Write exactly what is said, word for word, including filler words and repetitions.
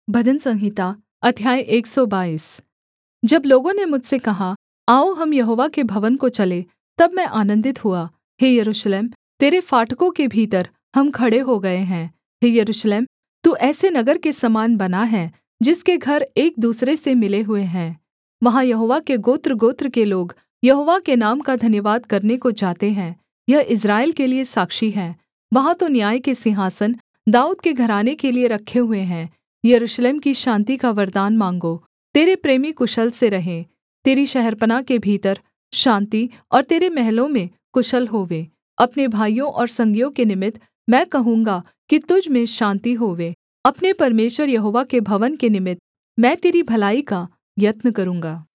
भजन संहिता अध्याय एक सौ बाईस। जब लोगों ने मुझसे कहा, आओ हम यहोवा के भवन को चलें, तब मैं आनन्दित हुआ। हे यरूशलेम, तेरे फाटकों के भीतर हम खड़े हो गए हैं। हे यरूशलेम, तू ऐसे नगर के समान बना है जिसके घर एक दूसरे से मिले हुए हैं। वहाँ यहोवा के गोत्रगोत्र के लोग यहोवा के नाम का धन्यवाद करने को जाते हैं। यह इस्राएल के लिये साक्षी है। वहाँ तो न्याय के सिंहासन दाऊद के घराने के लिये रखे हुए हैं। यरूशलेम की शान्ति का वरदान माँगो। तेरे प्रेमी कुशल से रहें। तेरी शहरपनाह के भीतर शान्ति और तेरे महलों में कुशल होवे। अपने भाइयों और संगियों के निमित्त मैं कहूँगा कि तुझ में शान्ति होवे। अपने परमेश्वर यहोवा के भवन के निमित्त मैं तेरी भलाई का यत्न करूँगा।